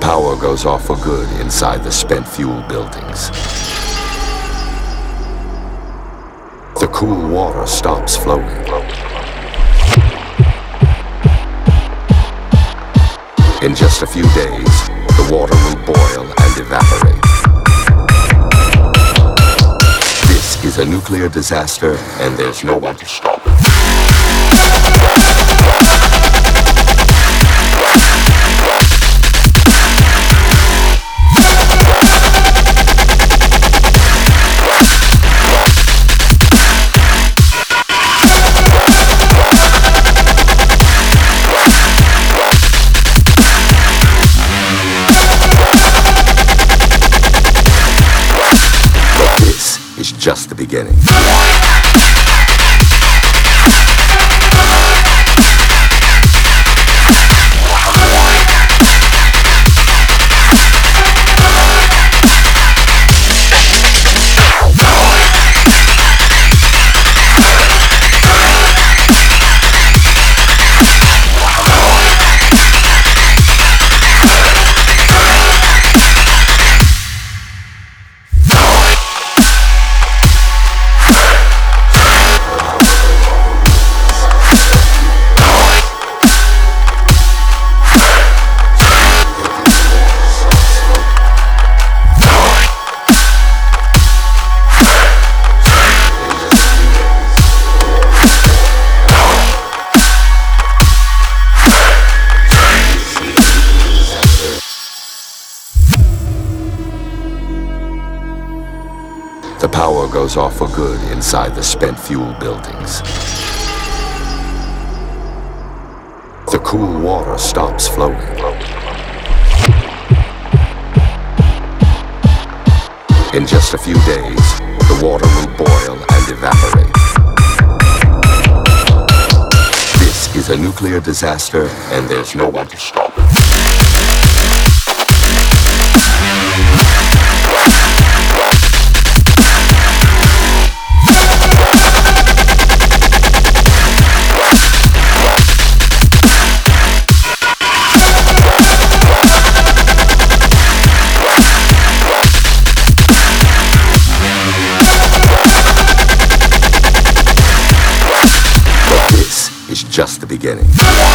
power goes off for good inside the spent fuel buildings. The cool water stops flowing. In just a few days, the water will boil and evaporate. This is a nuclear disaster, and there's no one to stop it. Just the beginning. The power goes off for good inside the spent fuel buildings. The cool water stops flowing. In just a few days, the water will boil and evaporate. This is a nuclear disaster, and there's no one to stop it. Just the beginning.